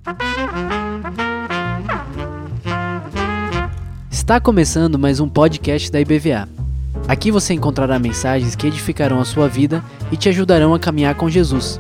Está começando mais um podcast da IBVA. Aqui você encontrará mensagens que edificarão a sua vida e te ajudarão a caminhar com Jesus.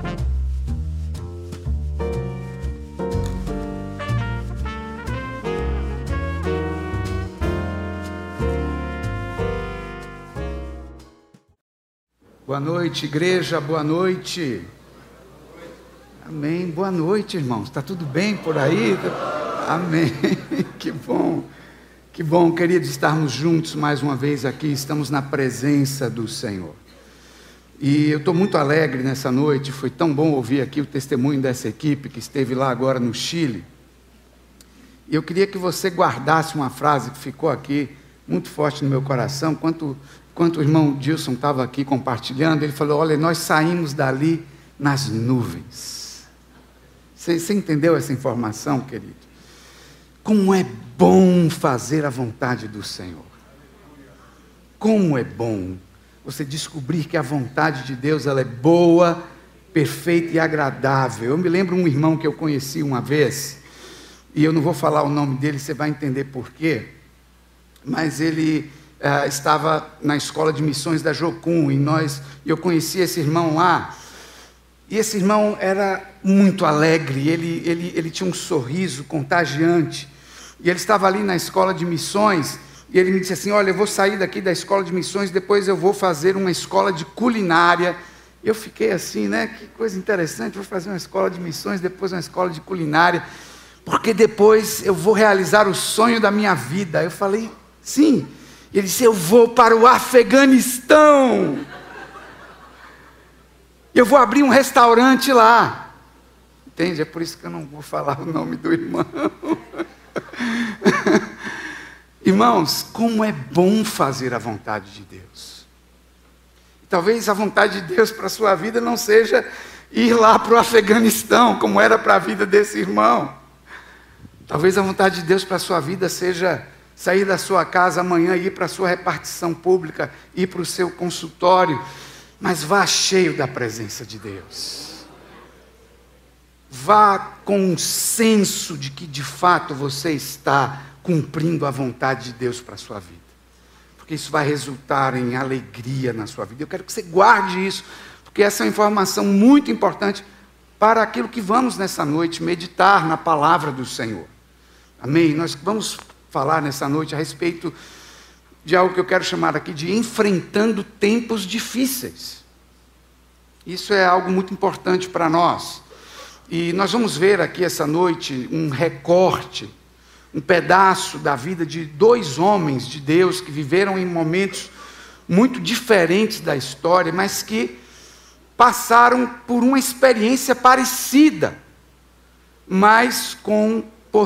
Boa noite, igreja, boa noite. Amém, boa noite, irmãos. Está tudo bem por aí? Amém, que bom, queridos, estarmos juntos mais uma vez aqui. Estamos na presença do Senhor. E eu estou muito alegre nessa noite. Foi tão bom ouvir aqui o testemunho dessa equipe que esteve lá agora no Chile. E eu queria que você guardasse uma frase que ficou aqui muito forte no meu coração. Enquanto o irmão Dilson estava aqui compartilhando, ele falou: olha, nós saímos dali nas nuvens. Você entendeu essa informação, querido? Como é bom fazer a vontade do Senhor. Como é bom você descobrir que a vontade de Deus ela é boa, perfeita e agradável. Eu me lembro um irmão que eu conheci uma vez, e eu não vou falar o nome dele, você vai entender por quê, mas ele estava na escola de missões da Jocum, e eu conheci esse irmão lá, e esse irmão era muito alegre, ele tinha um sorriso contagiante, e ele estava ali na escola de missões, e ele me disse assim: olha, eu vou sair daqui da escola de missões, depois eu vou fazer uma escola de culinária. Eu fiquei assim, né, que coisa interessante, vou fazer uma escola de missões, depois uma escola de culinária, porque depois eu vou realizar o sonho da minha vida. Eu falei, sim. Ele disse: eu vou para o Afeganistão, eu vou abrir um restaurante lá. Entende? É por isso que eu não vou falar o nome do irmão. Irmãos, como é bom fazer a vontade de Deus. Talvez a vontade de Deus para a sua vida não seja ir lá para o Afeganistão, como era para a vida desse irmão. Talvez a vontade de Deus para a sua vida seja sair da sua casa amanhã e ir para a sua repartição pública, ir para o seu consultório, mas vá cheio da presença de Deus. Vá com um senso de que de fato você está cumprindo a vontade de Deus para a sua vida, porque isso vai resultar em alegria na sua vida. Eu quero que você guarde isso, porque essa é uma informação muito importante para aquilo que vamos nessa noite meditar na palavra do Senhor. Amém? Nós vamos falar nessa noite a respeito de algo que eu quero chamar aqui de enfrentando tempos difíceis. Isso é algo muito importante para nós. E nós vamos ver aqui essa noite um recorte, um pedaço da vida de dois homens de Deus que viveram em momentos muito diferentes da história, mas que passaram por uma experiência parecida, mas com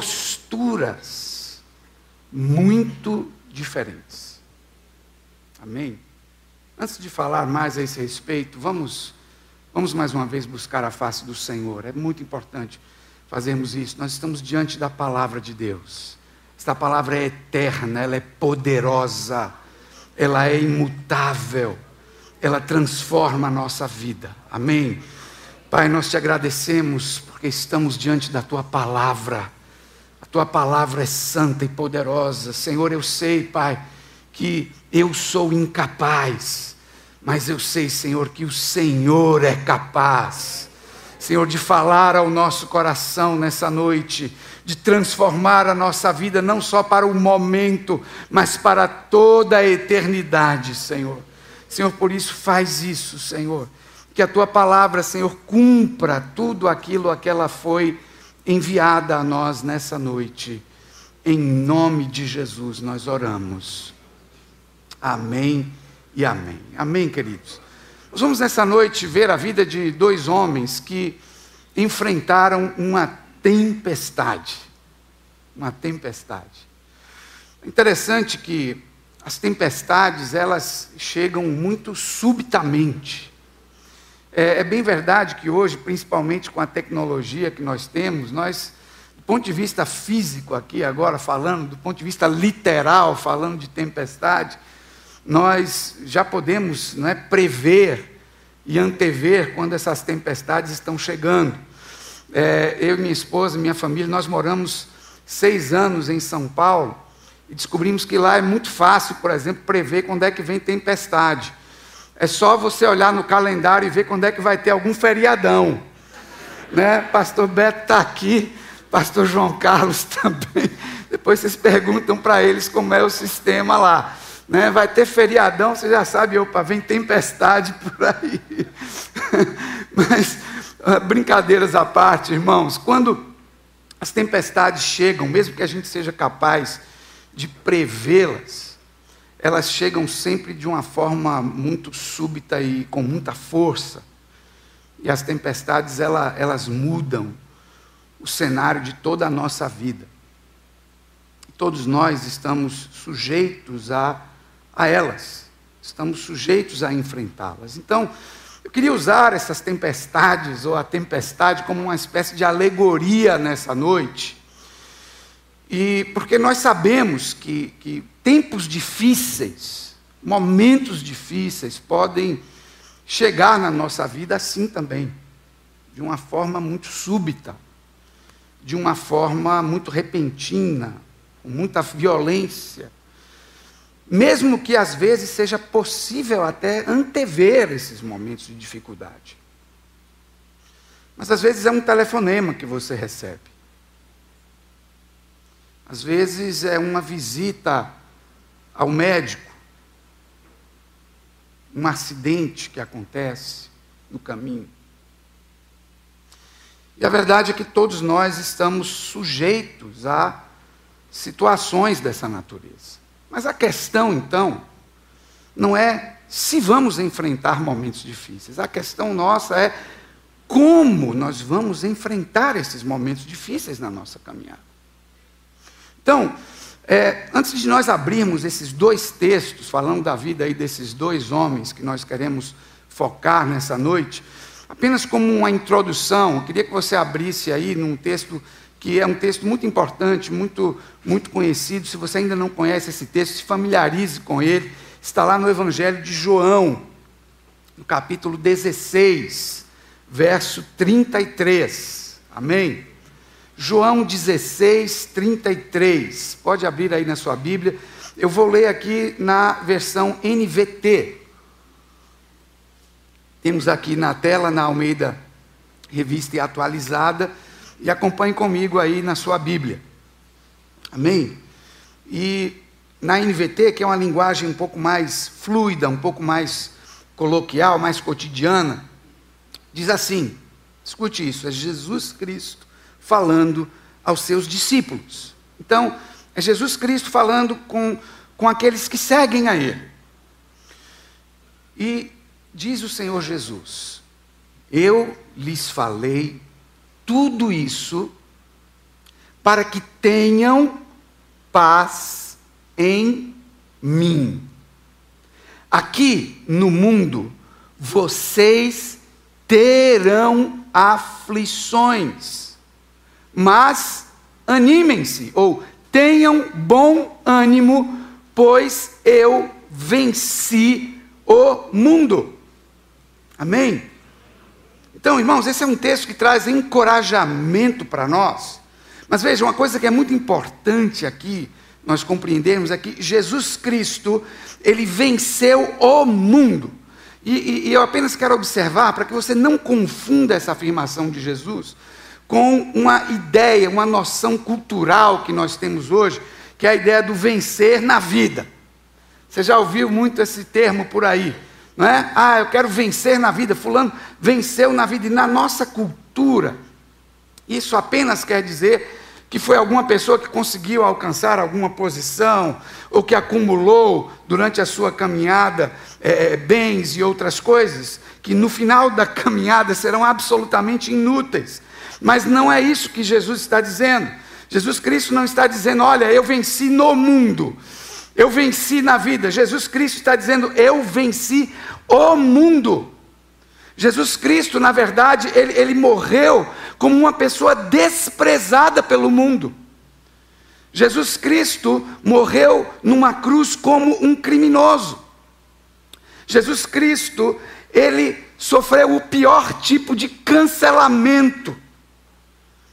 posturas muito diferentes. Amém? Antes de falar mais a esse respeito, vamos mais uma vez buscar a face do Senhor. É muito importante fazermos isso. Nós estamos diante da palavra de Deus. Esta palavra é eterna, ela é poderosa, ela é imutável, ela transforma a nossa vida. Amém? Pai, nós te agradecemos porque estamos diante da tua palavra. A tua palavra é santa e poderosa. Senhor, eu sei, Pai, que eu sou incapaz, mas eu sei, Senhor, que o Senhor é capaz, Senhor, de falar ao nosso coração nessa noite, de transformar a nossa vida não só para o momento, mas para toda a eternidade, Senhor. Senhor, por isso faz isso, Senhor, que a tua palavra, Senhor, cumpra tudo aquilo a que ela foi enviada a nós nessa noite. Em nome de Jesus nós oramos. Amém e amém. Amém, queridos. Nós vamos nessa noite ver a vida de dois homens que enfrentaram uma tempestade. Uma tempestade. É interessante que as tempestades, elas chegam muito subitamente. É bem verdade que hoje, principalmente com a tecnologia que nós temos, nós, do ponto de vista físico aqui agora falando, do ponto de vista literal, falando de tempestade, nós já podemos, prever e antever quando essas tempestades estão chegando. Eu e minha esposa, minha família, nós moramos 6 anos em São Paulo e descobrimos que lá é muito fácil, por exemplo, prever quando é que vem tempestade. É só você olhar no calendário e ver quando é que vai ter algum feriadão, né? Pastor Beto está aqui, pastor João Carlos também. Depois vocês perguntam para eles como é o sistema lá, né? Vai ter feriadão, você já sabe, opa, vem tempestade por aí. Mas, brincadeiras à parte, irmãos, quando as tempestades chegam, mesmo que a gente seja capaz de prevê-las, elas chegam sempre de uma forma muito súbita e com muita força. E as tempestades, elas mudam o cenário de toda a nossa vida. Todos nós estamos sujeitos a elas. Estamos sujeitos a enfrentá-las. Então, eu queria usar essas tempestades, ou a tempestade, como uma espécie de alegoria nessa noite. E porque nós sabemos que tempos difíceis, momentos difíceis, podem chegar na nossa vida assim também, de uma forma muito súbita, de uma forma muito repentina, com muita violência, mesmo que às vezes seja possível até antever esses momentos de dificuldade. Mas às vezes é um telefonema que você recebe. Às vezes é uma visita ao médico, um acidente que acontece no caminho. E a verdade é que todos nós estamos sujeitos a situações dessa natureza. Mas a questão, então, não é se vamos enfrentar momentos difíceis. A questão nossa é como nós vamos enfrentar esses momentos difíceis na nossa caminhada. Então, antes de nós abrirmos esses 2 textos, falando da vida aí desses 2 homens que nós queremos focar nessa noite, apenas como uma introdução, eu queria que você abrisse aí num texto que é um texto muito importante, muito, muito conhecido. Se você ainda não conhece esse texto, se familiarize com ele. Está lá no Evangelho de João, no capítulo 16, verso 33. Amém? João 16, 33. Pode abrir aí na sua Bíblia. Eu vou ler aqui na versão NVT. Temos aqui na tela, na Almeida Revista e Atualizada. E acompanhe comigo aí na sua Bíblia. Amém? E na NVT, que é uma linguagem um pouco mais fluida, um pouco mais coloquial, mais cotidiana, diz assim, escute isso, é Jesus Cristo falando aos seus discípulos. Então, é Jesus Cristo falando com aqueles que seguem a Ele. E diz o Senhor Jesus, eu lhes falei tudo isso para que tenham paz em mim. Aqui no mundo, vocês terão aflições, mas animem-se, ou tenham bom ânimo, pois eu venci o mundo. Amém? Então, irmãos, esse é um texto que traz encorajamento para nós. Mas veja, uma coisa que é muito importante aqui, nós compreendermos, é que Jesus Cristo, Ele venceu o mundo. E eu apenas quero observar, para que você não confunda essa afirmação de Jesus com uma ideia, uma noção cultural que nós temos hoje, que é a ideia do vencer na vida. Você já ouviu muito esse termo por aí, não é? Eu quero vencer na vida, fulano venceu na vida. E na nossa cultura, isso apenas quer dizer que foi alguma pessoa que conseguiu alcançar alguma posição, ou que acumulou durante a sua caminhada bens e outras coisas, que no final da caminhada serão absolutamente inúteis. Mas não é isso que Jesus está dizendo. Jesus Cristo não está dizendo, olha, eu venci no mundo, eu venci na vida. Jesus Cristo está dizendo, eu venci o mundo. Jesus Cristo, na verdade, ele morreu como uma pessoa desprezada pelo mundo. Jesus Cristo morreu numa cruz como um criminoso. Jesus Cristo, ele sofreu o pior tipo de cancelamento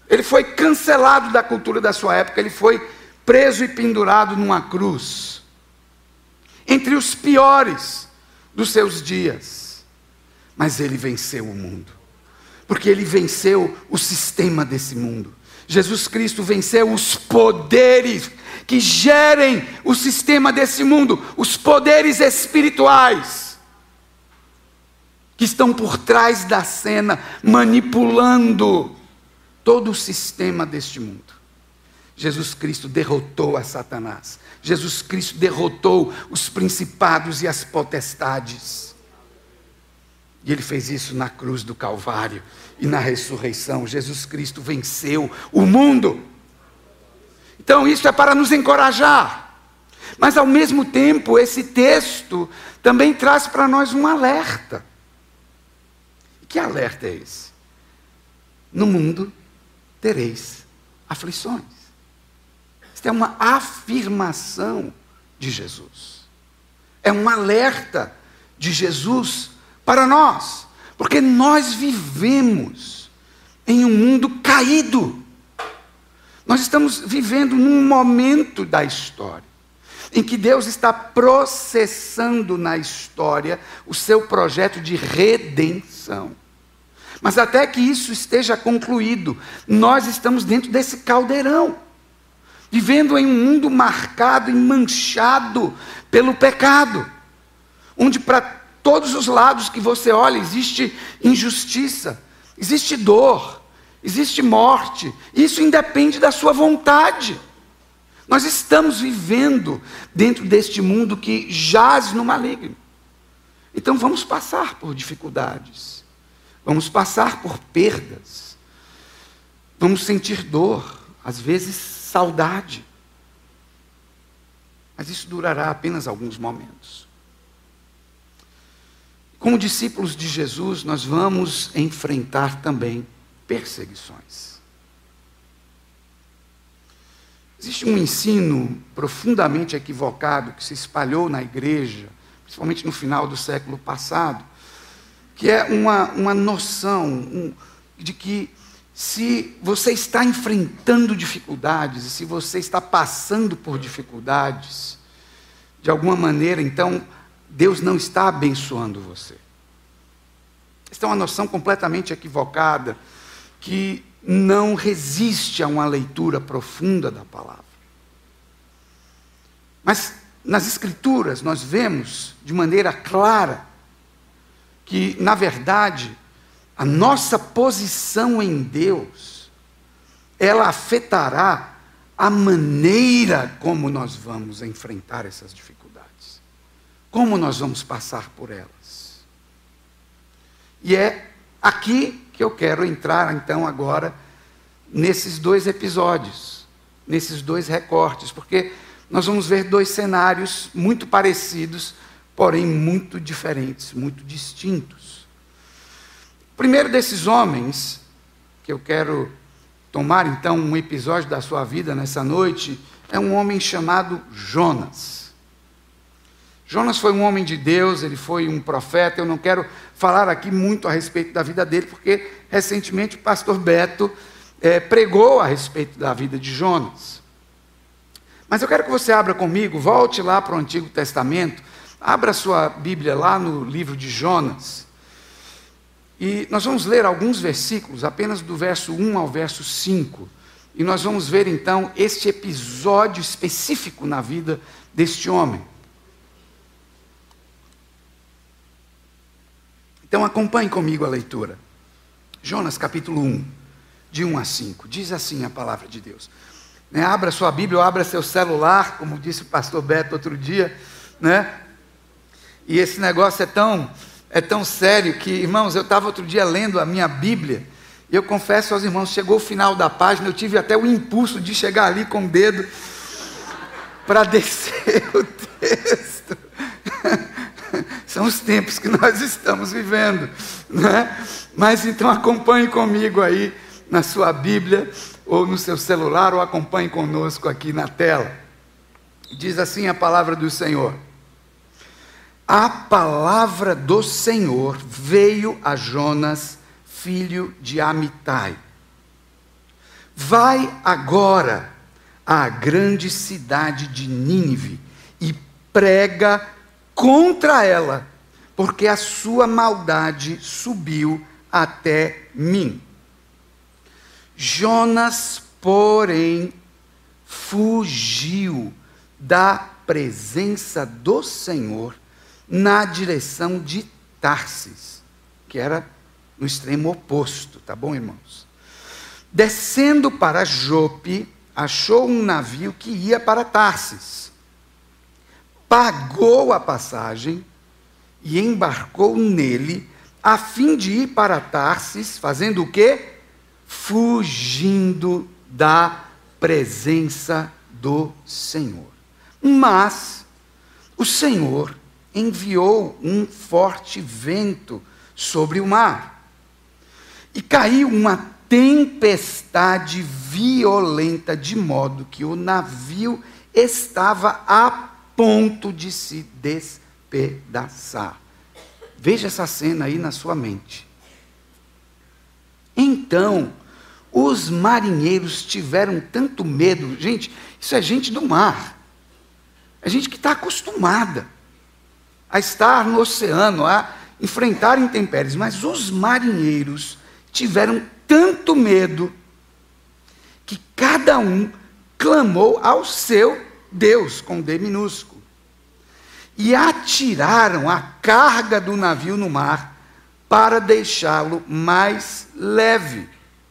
Ele foi cancelado da cultura da sua época, ele foi preso e pendurado numa cruz. Entre os piores dos seus dias. Mas ele venceu o mundo. Porque ele venceu o sistema desse mundo. Jesus Cristo venceu os poderes que gerem o sistema desse mundo. Os poderes espirituais. Que estão por trás da cena, manipulando todo o sistema deste mundo. Jesus Cristo derrotou a Satanás. Jesus Cristo derrotou os principados e as potestades. E ele fez isso na cruz do Calvário e na ressurreição. Jesus Cristo venceu o mundo. Então isso é para nos encorajar. Mas ao mesmo tempo, esse texto também traz para nós um alerta. E que alerta é esse? No mundo tereis aflições. Isso é uma afirmação de Jesus. É um alerta de Jesus para nós. Porque nós vivemos em um mundo caído. Nós estamos vivendo num momento da história em que Deus está processando na história o seu projeto de redenção. Mas até que isso esteja concluído, nós estamos dentro desse caldeirão, vivendo em um mundo marcado e manchado pelo pecado, onde para todos os lados que você olha existe injustiça, existe dor, existe morte. Isso independe da sua vontade. Nós estamos vivendo dentro deste mundo que jaz no maligno. Então vamos passar por dificuldades. Vamos passar por perdas. Vamos sentir dor, às vezes saudade. Mas isso durará apenas alguns momentos. Como discípulos de Jesus, nós vamos enfrentar também perseguições. Existe um ensino profundamente equivocado que se espalhou na igreja, principalmente no final do século passado, que é uma noção de que se você está enfrentando dificuldades, e se você está passando por dificuldades, de alguma maneira, então, Deus não está abençoando você. Esta é uma noção completamente equivocada, que não resiste a uma leitura profunda da palavra. Mas nas Escrituras nós vemos de maneira clara que, na verdade, a nossa posição em Deus, ela afetará a maneira como nós vamos enfrentar essas dificuldades. Como nós vamos passar por elas. E é aqui que eu quero entrar, então, agora, nesses dois episódios, nesses dois recortes, porque nós vamos ver dois cenários muito parecidos, porém muito diferentes, muito distintos. O primeiro desses homens, que eu quero tomar, então, um episódio da sua vida nessa noite, é um homem chamado Jonas. Jonas foi um homem de Deus, ele foi um profeta. Eu não quero falar aqui muito a respeito da vida dele, porque recentemente o pastor Beto pregou a respeito da vida de Jonas. Mas eu quero que você abra comigo, volte lá para o Antigo Testamento, abra sua Bíblia lá no livro de Jonas, e nós vamos ler alguns versículos, apenas do verso 1 ao verso 5, e nós vamos ver então este episódio específico na vida deste homem. Então acompanhe comigo a leitura. Jonas capítulo 1, de 1 a 5. Diz assim a palavra de Deus. Abra sua Bíblia ou abra seu celular, como disse o pastor Beto outro dia. E esse negócio é tão sério que, irmãos, eu estava outro dia lendo a minha Bíblia, e eu confesso aos irmãos, chegou o final da página, eu tive até o impulso de chegar ali com o dedo para descer o texto. São os tempos que nós estamos vivendo, Mas então acompanhe comigo aí na sua Bíblia, ou no seu celular, ou acompanhe conosco aqui na tela. Diz assim a palavra do Senhor. A palavra do Senhor veio a Jonas, filho de Amitai. vai agora à grande cidade de Nínive e prega contra ela, porque a sua maldade subiu até mim. Jonas, porém, fugiu da presença do Senhor na direção de Tarsis, que era no extremo oposto, tá bom, irmãos? Descendo para Jope, achou um navio que ia para Tarsis. Pagou a passagem e embarcou nele, a fim de ir para Tarsis, fazendo o quê? Fugindo da presença do Senhor. Mas o Senhor enviou um forte vento sobre o mar, e caiu uma tempestade violenta, de modo que o navio estava a ponto de se despedaçar. Veja essa cena aí na sua mente. Então, os marinheiros tiveram tanto medo. Gente, isso é gente do mar. É gente que está acostumada a estar no oceano, a enfrentar intempéries. Mas os marinheiros tiveram tanto medo que cada um clamou ao seu Deus, com D minúsculo. E atiraram a carga do navio no mar para deixá-lo mais leve.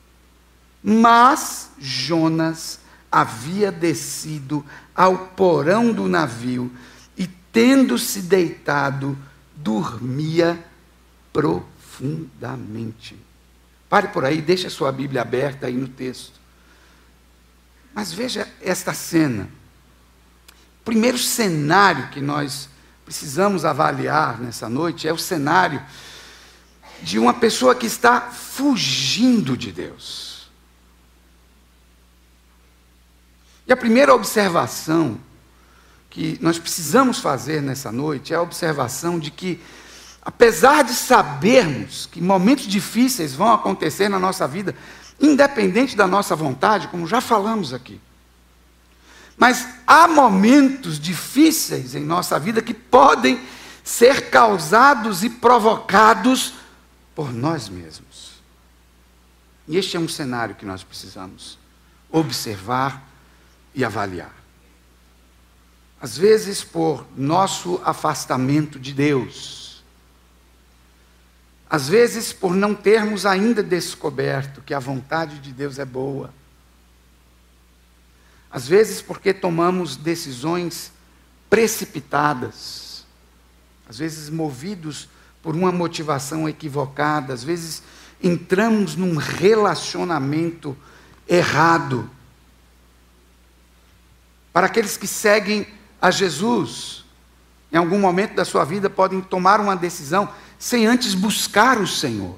Mas Jonas havia descido ao porão do navio e, tendo-se deitado, dormia profundamente. Pare por aí, deixe a sua Bíblia aberta aí no texto. Mas veja esta cena. O primeiro cenário que nós precisamos avaliar nessa noite é o cenário de uma pessoa que está fugindo de Deus. E a primeira observação que nós precisamos fazer nessa noite é a observação de que, apesar de sabermos que momentos difíceis vão acontecer na nossa vida, independente da nossa vontade, como já falamos aqui, mas há momentos difíceis em nossa vida que podem ser causados e provocados por nós mesmos. E este é um cenário que nós precisamos observar e avaliar. Às vezes, por nosso afastamento de Deus, às vezes, por não termos ainda descoberto que a vontade de Deus é boa, às vezes porque tomamos decisões precipitadas, às vezes movidos por uma motivação equivocada, às vezes entramos num relacionamento errado. Para aqueles que seguem a Jesus, em algum momento da sua vida podem tomar uma decisão sem antes buscar o Senhor.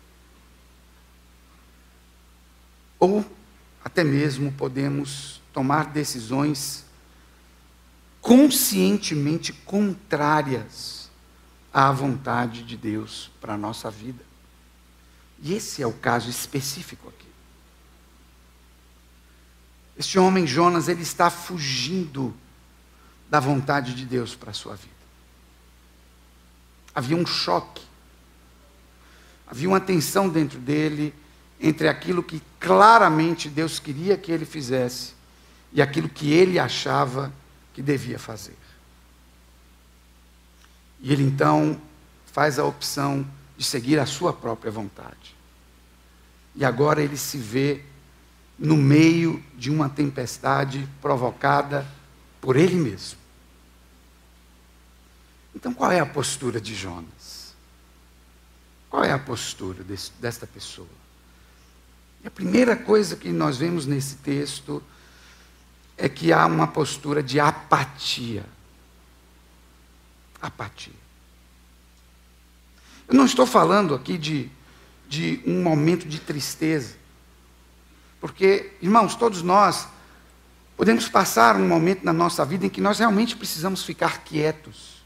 Ou até mesmo podemos tomar decisões conscientemente contrárias à vontade de Deus para a nossa vida. E esse é o caso específico aqui. Este homem, Jonas, ele está fugindo da vontade de Deus para a sua vida. Havia um choque. Havia uma tensão dentro dele entre aquilo que claramente Deus queria que ele fizesse e aquilo que ele achava que devia fazer. E ele então faz a opção de seguir a sua própria vontade. E agora ele se vê no meio de uma tempestade provocada por ele mesmo. Então, qual é a postura de Jonas? Qual é a postura desta pessoa? E a primeira coisa que nós vemos nesse texto é que há uma postura de apatia. Apatia. Eu não estou falando aqui de um momento de tristeza. Porque, irmãos, todos nós podemos passar um momento na nossa vida em que nós realmente precisamos ficar quietos.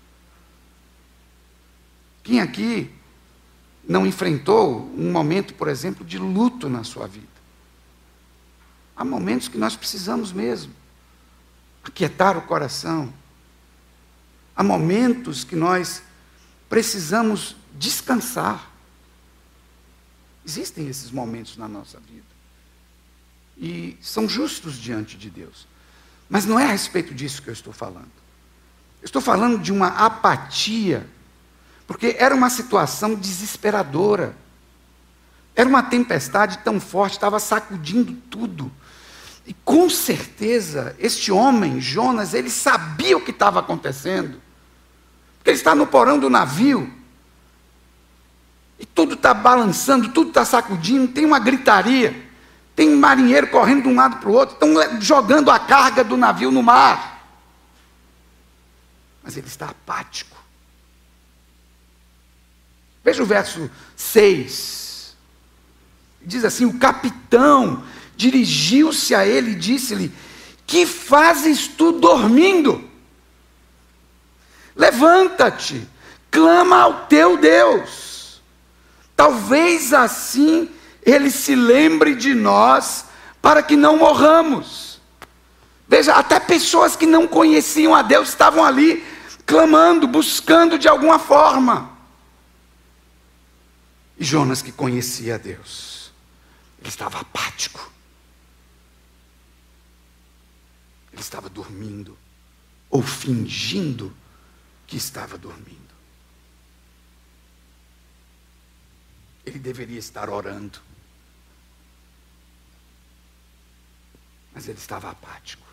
Quem aqui não enfrentou um momento, por exemplo, de luto na sua vida? Há momentos que nós precisamos mesmo aquietar o coração. Há momentos que nós precisamos descansar. Existem esses momentos na nossa vida. E são justos diante de Deus. Mas não é a respeito disso que eu estou falando. Eu estou falando de uma apatia, porque era uma situação desesperadora. Era uma tempestade tão forte, estava sacudindo tudo. E com certeza, este homem, Jonas, ele sabia o que estava acontecendo. Porque ele está no porão do navio. E tudo está balançando, tudo está sacudindo, tem uma gritaria. Tem um marinheiro correndo de um lado para o outro, estão jogando a carga do navio no mar. Mas ele está apático. Veja o verso 6. Diz assim: o capitão dirigiu-se a ele e disse-lhe: que fazes tu dormindo? Levanta-te, clama ao teu Deus. Talvez assim ele se lembre de nós, para que não morramos. Veja, até pessoas que não conheciam a Deus estavam ali, clamando, buscando de alguma forma. E Jonas, que conhecia a Deus, ele estava apático. Ele estava dormindo, ou fingindo que estava dormindo. Ele deveria estar orando. Mas ele estava apático.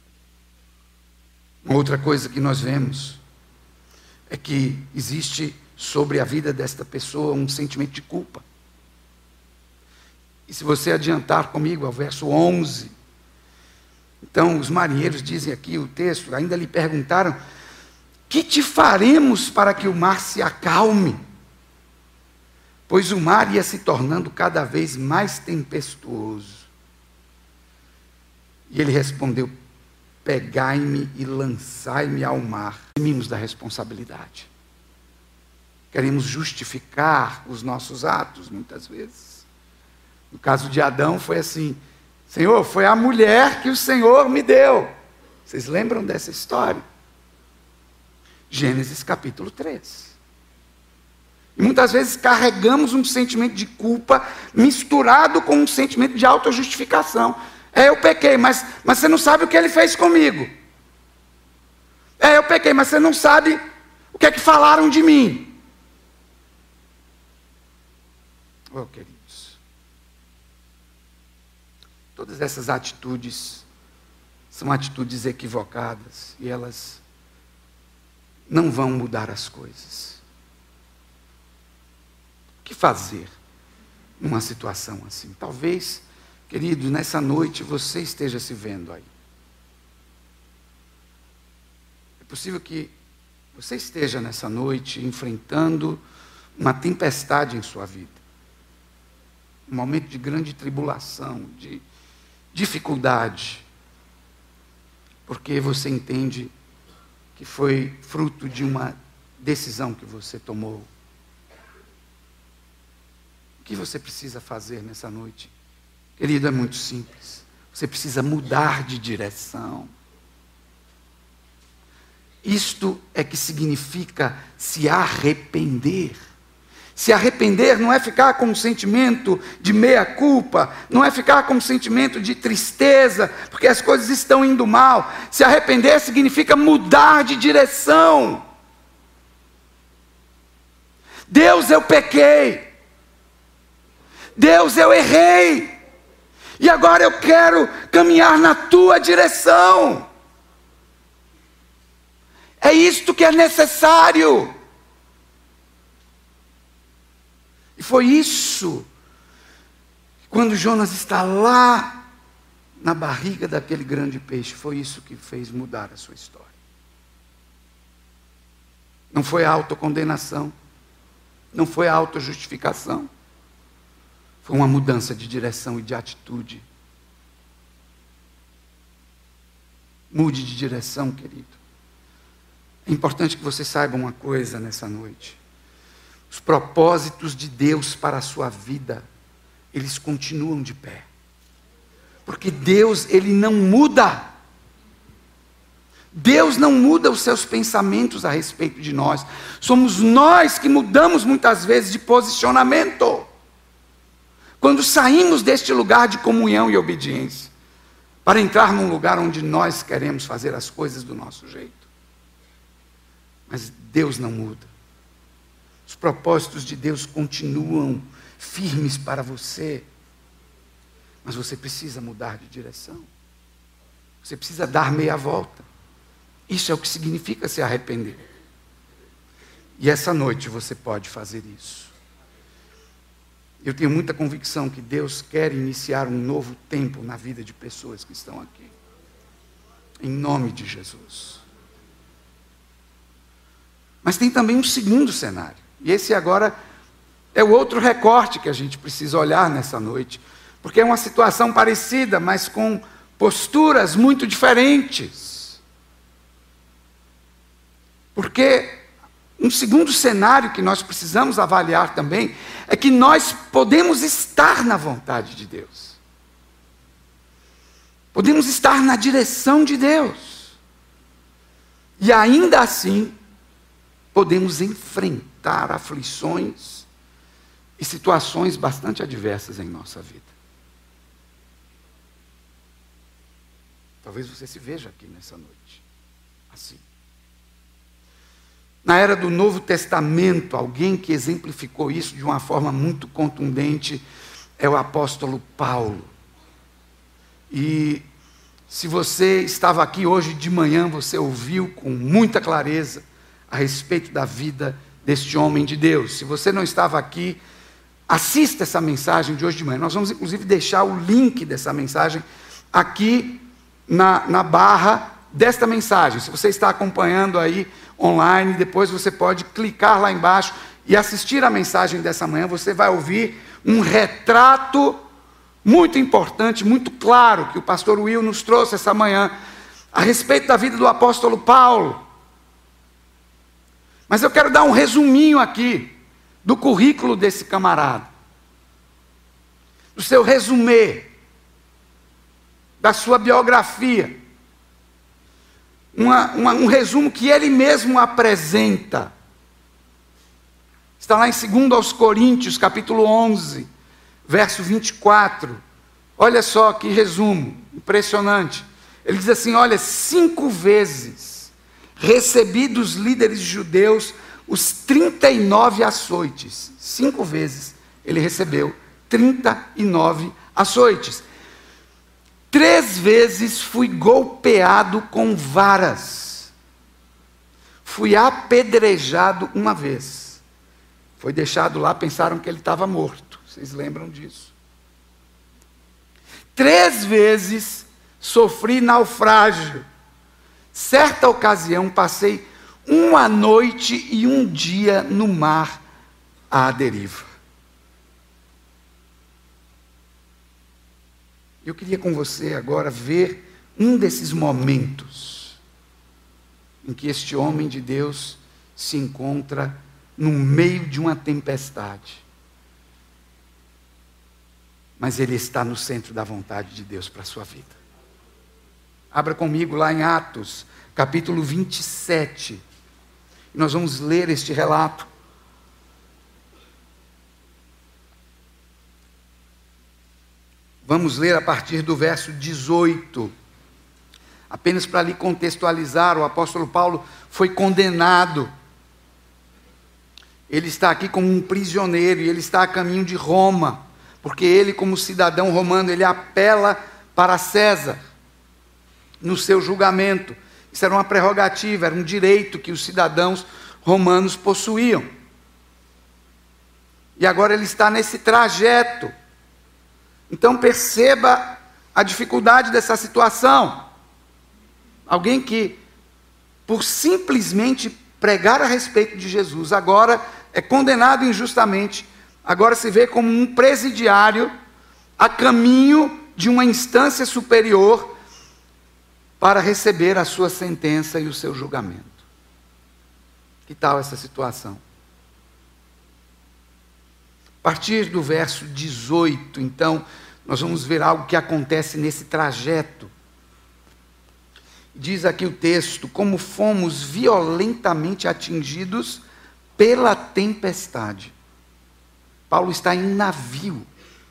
Uma outra coisa que nós vemos é que existe sobre a vida desta pessoa um sentimento de culpa. E se você adiantar comigo ao verso 11, então os marinheiros dizem aqui o texto, ainda lhe perguntaram: que te faremos para que o mar se acalme? Pois o mar ia se tornando cada vez mais tempestuoso. E ele respondeu: pegai-me e lançai-me ao mar. Temimos da responsabilidade. Queremos justificar os nossos atos, muitas vezes. No caso de Adão foi assim: Senhor, foi a mulher que o Senhor me deu. Vocês lembram dessa história? Gênesis capítulo 3. E muitas vezes carregamos um sentimento de culpa misturado com um sentimento de autojustificação. Eu pequei, mas você não sabe o que ele fez comigo. Eu pequei, mas você não sabe o que é que falaram de mim. Oh, queridos, todas essas atitudes são atitudes equivocadas e elas não vão mudar as coisas. O que fazer numa situação assim? Talvez, querido, nessa noite você esteja se vendo aí. É possível que você esteja nessa noite enfrentando uma tempestade em sua vida. Um momento de grande tribulação, de dificuldade. Porque você entende que foi fruto de uma decisão que você tomou. O que você precisa fazer nessa noite? Querido, é muito simples. Você precisa mudar de direção. Isto é que significa se arrepender. Se arrepender não é ficar com um sentimento de meia-culpa, não é ficar com um sentimento de tristeza, porque as coisas estão indo mal. Se arrepender significa mudar de direção. Deus, eu pequei. Deus, eu errei. E agora eu quero caminhar na tua direção. É isto que é necessário. E foi isso, quando Jonas está lá na barriga daquele grande peixe, foi isso que fez mudar a sua história. Não foi a autocondenação, não foi a autojustificação, foi uma mudança de direção e de atitude. Mude de direção, querido. É importante que você saiba uma coisa nessa noite. Os propósitos de Deus para a sua vida, eles continuam de pé. Porque Deus, Ele não muda. Deus não muda os seus pensamentos a respeito de nós. Somos nós que mudamos muitas vezes de posicionamento. Quando saímos deste lugar de comunhão e obediência, para entrar num lugar onde nós queremos fazer as coisas do nosso jeito. Mas Deus não muda. Os propósitos de Deus continuam firmes para você. Mas você precisa mudar de direção. Você precisa dar meia volta. Isso é o que significa se arrepender. E essa noite você pode fazer isso. Eu tenho muita convicção que Deus quer iniciar um novo tempo na vida de pessoas que estão aqui. Em nome de Jesus. Mas tem também um segundo cenário. E esse agora é o outro recorte que a gente precisa olhar nessa noite. Porque é uma situação parecida, mas com posturas muito diferentes. Porque um segundo cenário que nós precisamos avaliar também é que nós podemos estar na vontade de Deus. Podemos estar na direção de Deus. E ainda assim, podemos enfrentar aflições e situações bastante adversas em nossa vida. Talvez você se veja aqui nessa noite, assim. Na era do Novo Testamento, alguém que exemplificou isso de uma forma muito contundente é o apóstolo Paulo. E se você estava aqui hoje de manhã, você ouviu com muita clareza a respeito da vida deste homem de Deus. Se você não estava aqui, assista essa mensagem de hoje de manhã. Nós vamos inclusive deixar o link dessa mensagem aqui na barra desta mensagem. Se você está acompanhando aí online, depois você pode clicar lá embaixo e assistir a mensagem dessa manhã. Você vai ouvir um retrato muito importante, muito claro, que o pastor Will nos trouxe essa manhã, a respeito da vida do apóstolo Paulo. Mas eu quero dar um resuminho aqui do currículo desse camarada, do seu resumê, da sua biografia. Um resumo que ele mesmo apresenta. Está lá em 2 Coríntios, capítulo 11, verso 24. Olha só que resumo, impressionante. Ele diz assim, olha, 5 vezes recebi dos líderes judeus os 39 açoites. 5 vezes ele recebeu 39 açoites. 3 vezes fui golpeado com varas. Fui apedrejado 1 vez. Foi deixado lá, pensaram que ele estava morto. Vocês lembram disso? 3 vezes sofri naufrágio. Certa ocasião passei 1 noite e 1 dia no mar à deriva. Eu queria com você agora ver um desses momentos em que este homem de Deus se encontra no meio de uma tempestade. Mas ele está no centro da vontade de Deus para a sua vida. Abra comigo lá em Atos, capítulo 27. Nós vamos ler este relato. Vamos ler a partir do verso 18. Apenas para lhe contextualizar, o apóstolo Paulo foi condenado. Ele está aqui como um prisioneiro e ele está a caminho de Roma, porque ele, como cidadão romano, ele apela para César no seu julgamento. Isso era uma prerrogativa, era um direito que os cidadãos romanos possuíam. E agora ele está nesse trajeto. Então perceba a dificuldade dessa situação. Alguém que, por simplesmente pregar a respeito de Jesus, agora é condenado injustamente, agora se vê como um presidiário a caminho de uma instância superior para receber a sua sentença e o seu julgamento. Que tal essa situação? A partir do verso 18, então, Nós vamos ver algo que acontece nesse trajeto. Diz aqui o texto: como fomos violentamente atingidos pela tempestade. Paulo está em navio.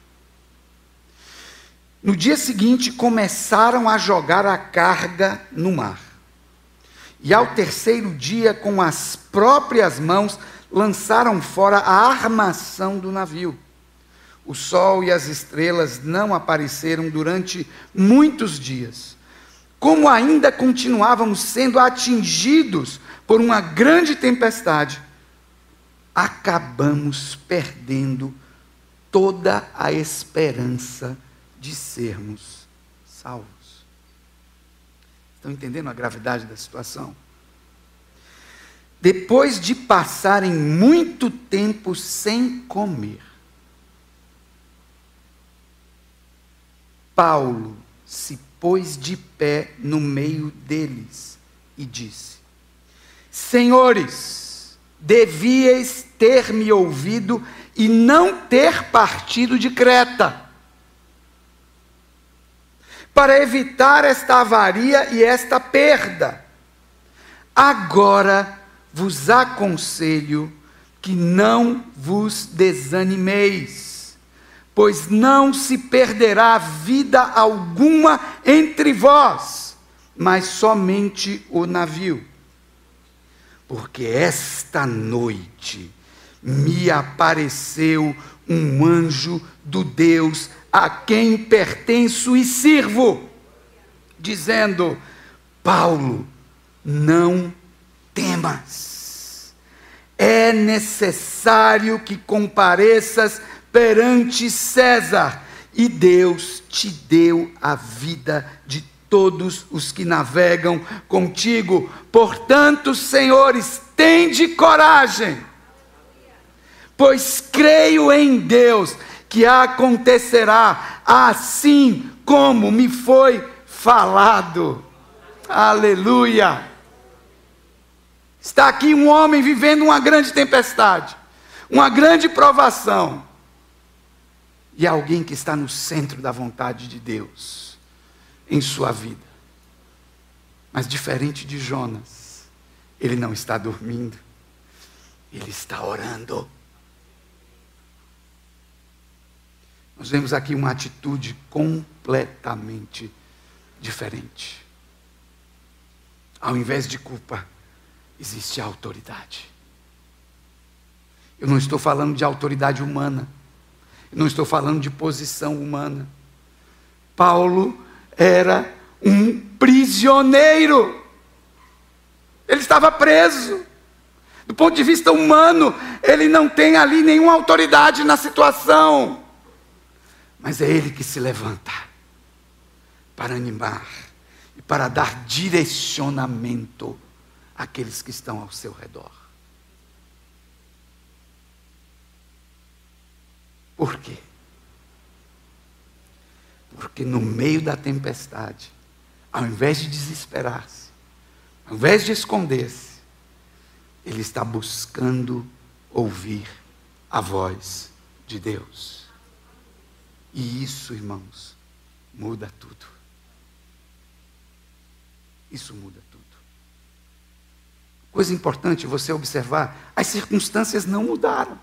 No dia seguinte, começaram a jogar a carga no mar. E ao terceiro dia, com as próprias mãos, lançaram fora a armação do navio. O sol e as estrelas não apareceram durante muitos dias. Como ainda continuávamos sendo atingidos por uma grande tempestade, acabamos perdendo toda a esperança de sermos salvos. Estão entendendo a gravidade da situação? Depois de passarem muito tempo sem comer, Paulo se pôs de pé no meio deles e disse: Senhores, devíeis ter me ouvido e não ter partido de Creta, para evitar esta avaria e esta perda. Agora vos aconselho que não vos desanimeis, pois não se perderá vida alguma entre vós, mas somente o navio. Porque esta noite me apareceu um anjo do Deus a quem pertenço e sirvo, dizendo: Paulo, não temas, é necessário que compareças perante César, e Deus te deu a vida de todos os que navegam contigo. Portanto, senhores, tende coragem, pois creio em Deus que acontecerá assim como me foi falado. Aleluia! Está aqui um homem vivendo uma grande tempestade, uma grande provação, e alguém que está no centro da vontade de Deus em sua vida. Mas diferente de Jonas, ele não está dormindo, ele está orando. Nós vemos aqui uma atitude completamente diferente. Ao invés de culpa, existe a autoridade. Eu não estou falando de autoridade humana. Eu não estou falando de posição humana. Paulo era um prisioneiro. Ele estava preso. Do ponto de vista humano, ele não tem ali nenhuma autoridade na situação. Mas é ele que se levanta para animar e para dar direcionamento àqueles que estão ao seu redor. Por quê? Porque no meio da tempestade, ao invés de desesperar-se, ao invés de esconder-se, ele está buscando ouvir a voz de Deus. E isso, irmãos, muda tudo. Isso muda tudo. Coisa importante você observar: as circunstâncias não mudaram.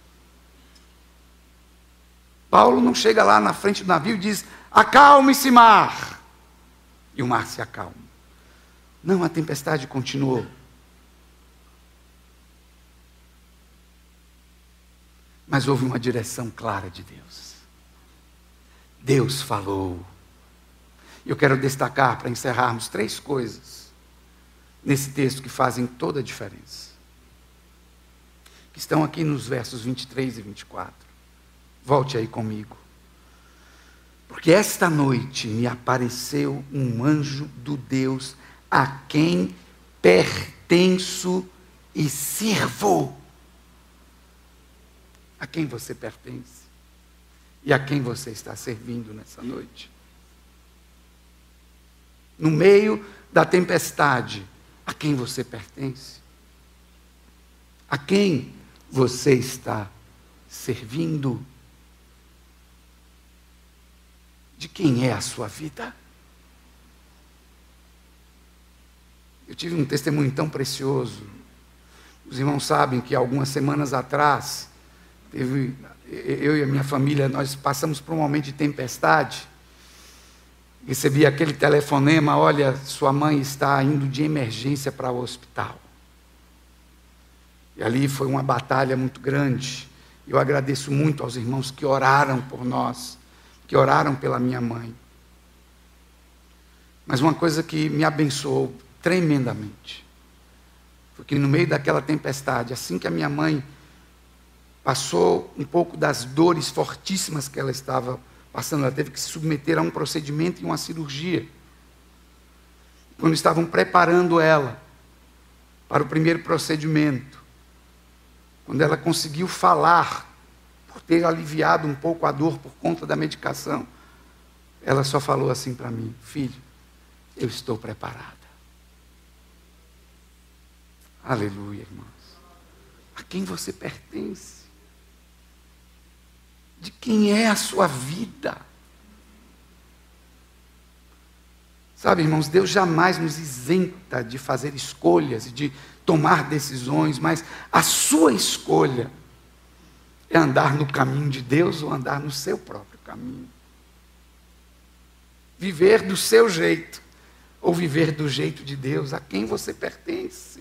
Paulo não chega lá na frente do navio e diz: acalme-se, mar. E o mar se acalma. Não, a tempestade continuou. Mas houve uma direção clara de Deus. Deus falou. Eu quero destacar, para encerrarmos, 3 coisas nesse texto que fazem toda a diferença, que estão aqui nos versos 23 e 24. Volte aí comigo. Porque esta noite me apareceu um anjo do Deus a quem pertenço e sirvo. A quem você pertence? E a quem você está servindo nessa noite? No meio da tempestade, a quem você pertence? A quem você está servindo? de quem é a sua vida? Eu tive um testemunho tão precioso. Os irmãos sabem que algumas semanas atrás, eu e a minha família, nós passamos por um momento de tempestade. Recebi aquele telefonema: olha, sua mãe está indo de emergência para o hospital. E ali foi uma batalha muito grande. Eu agradeço muito aos irmãos que oraram por nós, que oraram pela minha mãe. Mas uma coisa que me abençoou tremendamente foi que no meio daquela tempestade, assim que a minha mãe passou um pouco das dores fortíssimas que ela estava passando, ela teve que se submeter a um procedimento e uma cirurgia. Quando estavam preparando ela para o primeiro procedimento, quando ela conseguiu falar, por ter aliviado um pouco a dor por conta da medicação, ela só falou assim para mim: filho, eu estou preparada. Aleluia, irmãos. A quem você pertence? De quem é a sua vida? Sabe, irmãos, Deus jamais nos isenta de fazer escolhas e de tomar decisões, mas a sua escolha é andar no caminho de Deus ou andar no seu próprio caminho. Viver do seu jeito ou viver do jeito de Deus. A quem você pertence?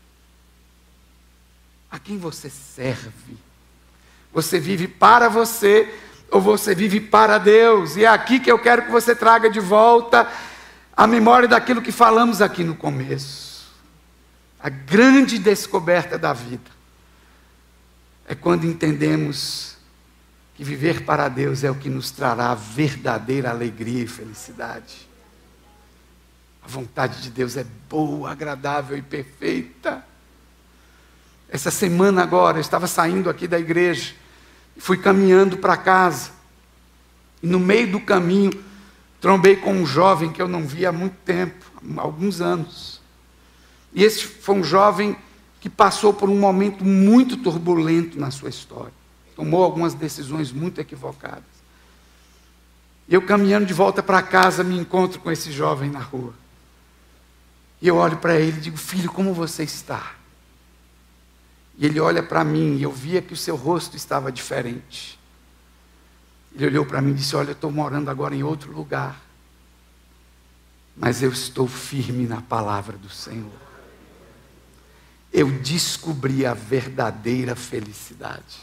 A quem você serve? Você vive para você ou você vive para Deus? E é aqui que eu quero que você traga de volta a memória daquilo que falamos aqui no começo. A grande descoberta da vida é quando entendemos que viver para Deus é o que nos trará verdadeira alegria e felicidade. A vontade de Deus é boa, agradável e perfeita. Essa semana agora, eu estava saindo aqui da igreja, fui caminhando para casa, e no meio do caminho, trombei com um jovem que eu não via há muito tempo, há alguns anos. E esse foi um jovem que passou por um momento muito turbulento na sua história. Tomou algumas decisões muito equivocadas. E eu, caminhando de volta para casa, me encontro com esse jovem na rua. E eu olho para ele e digo: filho, como você está? E ele olha para mim, e eu via que o seu rosto estava diferente. Ele olhou para mim e disse: olha, eu estou morando agora em outro lugar, mas eu estou firme na palavra do Senhor. Eu descobri a verdadeira felicidade.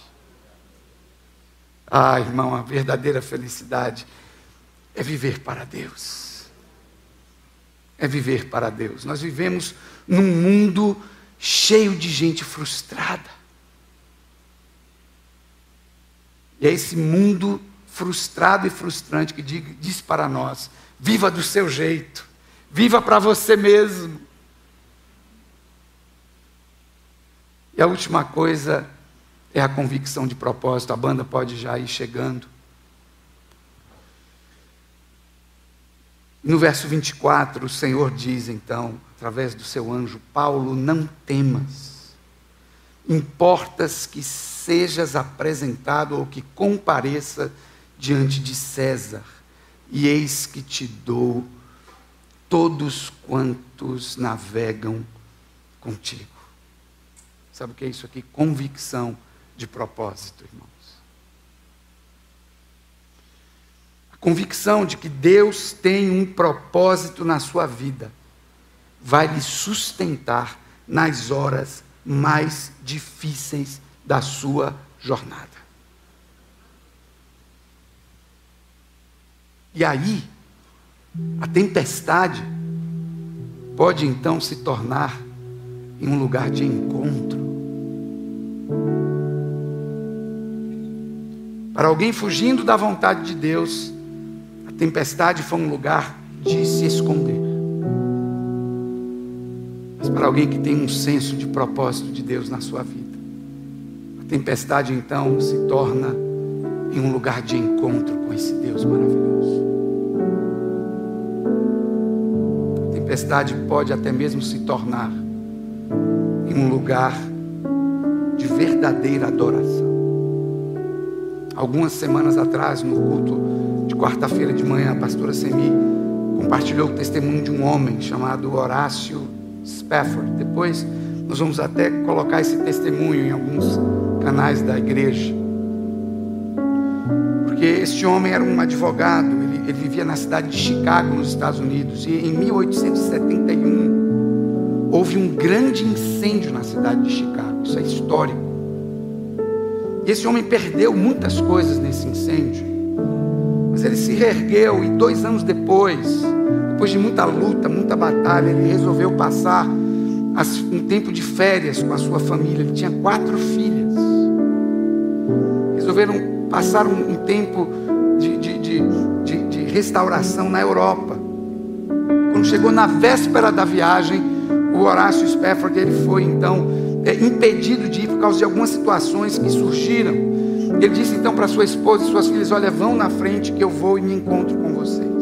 Ah, irmão, a verdadeira felicidade é viver para Deus. É viver para Deus. Nós vivemos num mundo cheio de gente frustrada. E é esse mundo frustrado e frustrante que diz para nós: viva do seu jeito, viva para você mesmo. E a última coisa é a convicção de propósito. A banda pode já ir chegando. No verso 24, o Senhor diz então, através do seu anjo: Paulo, não temas. Importas que sejas apresentado ou que compareça diante de César, e eis que te dou todos quantos navegam contigo. Sabe o que é isso aqui? Convicção de propósito, irmãos. A convicção de que Deus tem um propósito na sua vida vai lhe sustentar nas horas mais difíceis da sua jornada. E aí, a tempestade pode então se tornar em um lugar de encontro. Para alguém fugindo da vontade de Deus, a tempestade foi um lugar de se esconder. Mas para alguém que tem um senso de propósito de Deus na sua vida, a tempestade então se torna em um lugar de encontro com esse Deus maravilhoso. A tempestade pode até mesmo se tornar em um lugar de verdadeira adoração. Algumas semanas atrás, no culto de quarta-feira de manhã, a pastora Semi compartilhou o testemunho de um homem chamado Horácio Spafford. Depois nós vamos até colocar esse testemunho em alguns canais da igreja. Porque este homem era um advogado, ele vivia na cidade de Chicago, nos Estados Unidos. E em 1871, houve um grande incêndio na cidade de Chicago. Isso é histórico. E esse homem perdeu muitas coisas nesse incêndio. Mas ele se reergueu e 2 anos depois de muita luta, muita batalha, ele resolveu passar um tempo de férias com a sua família. Ele tinha 4 filhas. Resolveram passar um tempo de restauração na Europa. Quando chegou na véspera da viagem, o Horácio Spafford, ele foi então impedido de ir por causa de algumas situações que surgiram. Ele disse então para sua esposa e suas filhas: olha, vão na frente que eu vou e me encontro com vocês.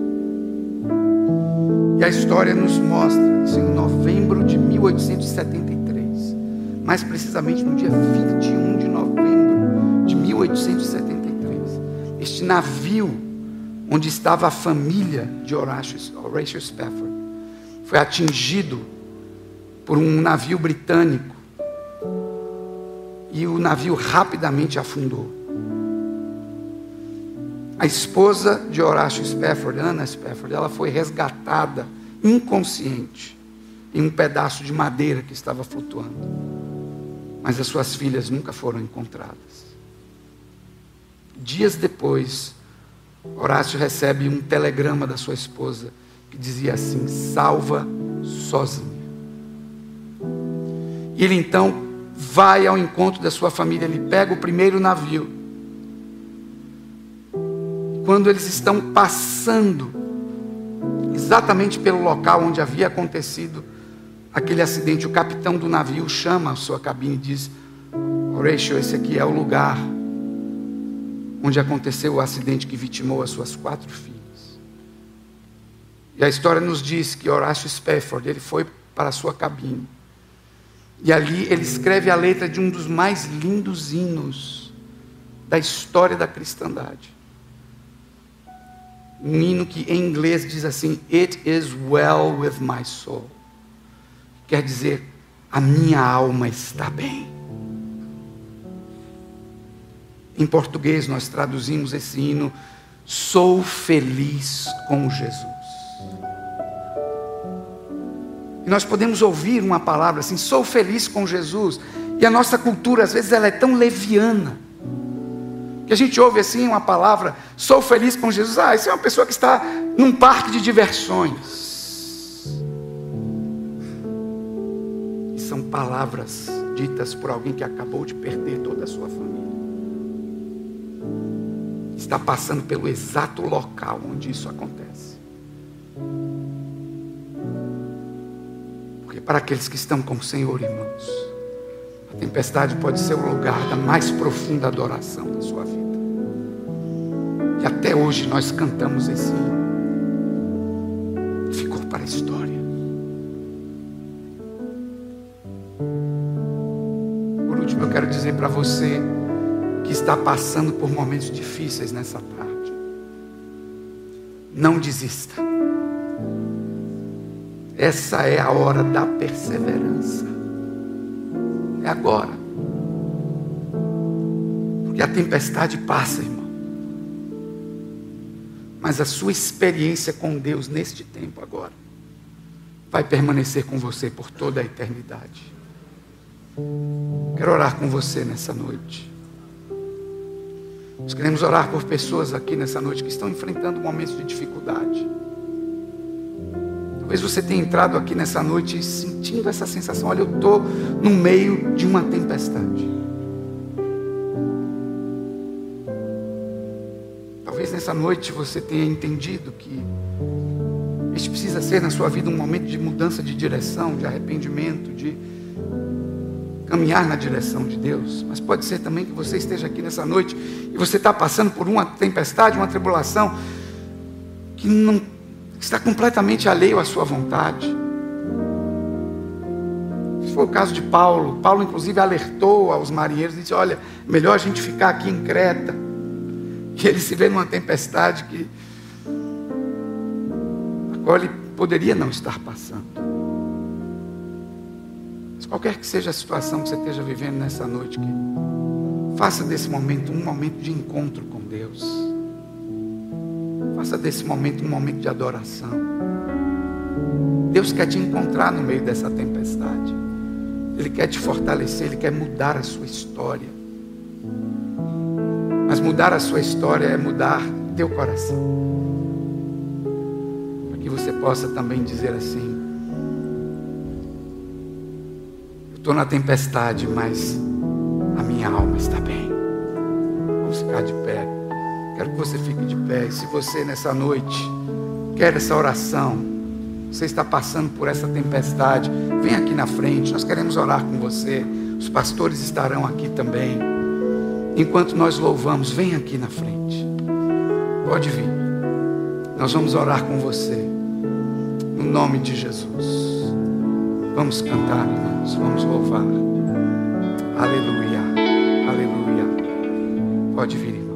E a história nos mostra isso em novembro de 1873, mais precisamente no dia 21 de novembro de 1873. Este navio onde estava a família de Horácio Spafford foi atingido por um navio britânico e o navio rapidamente afundou. A esposa de Horácio Spafford, Anna Spafford, ela foi resgatada inconsciente em um pedaço de madeira que estava flutuando. Mas as suas filhas nunca foram encontradas. Dias depois, Horácio recebe um telegrama da sua esposa que dizia assim: salva sozinha. E ele então vai ao encontro da sua família. Ele pega o primeiro navio. Quando eles estão passando exatamente pelo local onde havia acontecido aquele acidente, o capitão do navio chama a sua cabine e diz: Horatio, esse aqui é o lugar onde aconteceu o acidente que vitimou as suas 4 filhas. E a história nos diz que Horácio Spafford, ele foi para a sua cabine. E ali ele escreve a letra de um dos mais lindos hinos da história da cristandade. Um hino que em inglês diz assim: It is well with my soul. Quer dizer, a minha alma está bem. Em português nós traduzimos esse hino: sou feliz com Jesus. E nós podemos ouvir uma palavra assim: sou feliz com Jesus. E a nossa cultura às vezes ela é tão leviana, que a gente ouve assim uma palavra: sou feliz com Jesus. Isso é uma pessoa que está num parque de diversões. E são palavras ditas por alguém que acabou de perder toda a sua família. Está passando pelo exato local onde isso acontece. Porque para aqueles que estão com o Senhor, irmãos, a tempestade pode ser o lugar da mais profunda adoração da sua vida. E até hoje nós cantamos esse hino. Ficou para a história. Por último, eu quero dizer para você que está passando por momentos difíceis nessa tarde: não desista. Essa é a hora da perseverança. É agora. Porque a tempestade passa, irmão. Mas a sua experiência com Deus neste tempo agora vai permanecer com você por toda a eternidade. Quero orar com você nessa noite. Nós queremos orar por pessoas aqui nessa noite que estão enfrentando momentos de dificuldade. Talvez você tenha entrado aqui nessa noite sentindo essa sensação: olha, eu estou no meio de uma tempestade. Talvez nessa noite você tenha entendido que este precisa ser na sua vida um momento de mudança de direção, de arrependimento, de caminhar na direção de Deus. Mas pode ser também que você esteja aqui nessa noite e você está passando por uma tempestade, uma tribulação que não está completamente alheio à sua vontade. Esse foi o caso de Paulo. Paulo inclusive alertou aos marinheiros e disse: olha, melhor a gente ficar aqui em Creta. que ele se vê numa tempestade a qual ele poderia não estar passando. Mas qualquer que seja a situação que você esteja vivendo nessa noite, faça desse momento um momento de encontro com Deus. Faça desse momento um momento de adoração. Deus quer te encontrar no meio dessa tempestade. Ele quer te fortalecer, Ele quer mudar a sua história. Mas mudar a sua história é mudar teu coração. Para que você possa também dizer assim: eu estou na tempestade, mas a minha alma está bem. Vamos ficar de pé. Quero que você fique de pé. E se você nessa noite quer essa oração, você está passando por essa tempestade, vem aqui na frente, nós queremos orar com você. Os pastores estarão aqui também. Enquanto nós louvamos, vem aqui na frente. Pode vir. Nós vamos orar com você. No nome de Jesus. Vamos cantar, irmãos. Vamos louvar. Aleluia. Aleluia. Pode vir, irmão.